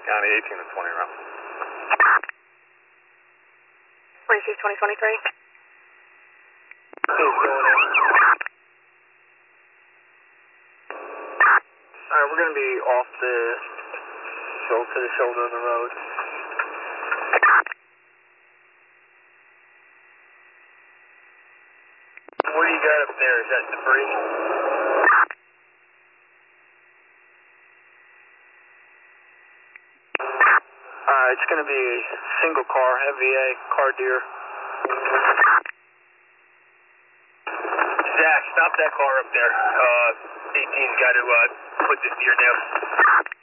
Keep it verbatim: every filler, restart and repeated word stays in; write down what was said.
County, eighteen to twenty round. twenty-six, twenty, twenty-three. He's going in. Alright, we're going to be off the shoulder to the shoulder of the road. What do you got up there? Is that debris? Uh, it's going to be a single car, M V A, car deer. Zach, stop that car up there. Uh, eighteen's got to uh, put this deer down.